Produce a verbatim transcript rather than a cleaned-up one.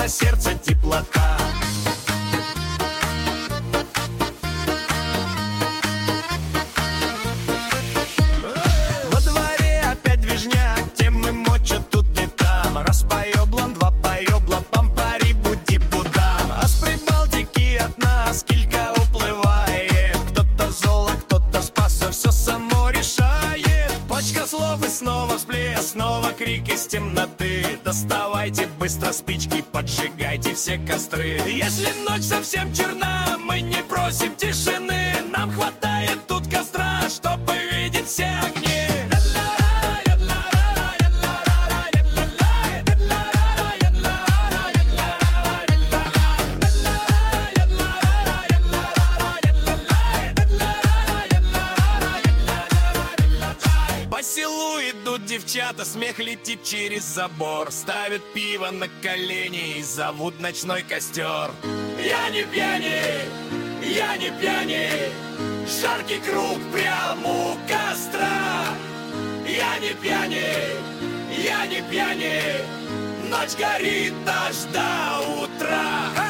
сердце теплота. Во дворе опять движняк, темы мочат тут и там. Раз поёблан, два поёбла, пампари буди будам. А с Прибалтики от нас килька уплывает. Кто-то золо, кто-то спасся, все само решает. Пачка слов и снова всплеск, снова крик из темноты. Доставайте быстро спички, поджигайте все костры. Если ночь совсем черна, мы не просим тишины. Нам хватает тут костра, чтобы видеть все огни. По селу идут девчата, смех летит через забор. Ставят пиво на колени и зовут ночной костер. Я не пьяный, я не пьяный, жаркий круг прям у костра. Я не пьяный, я не пьяный, ночь горит аж до утра.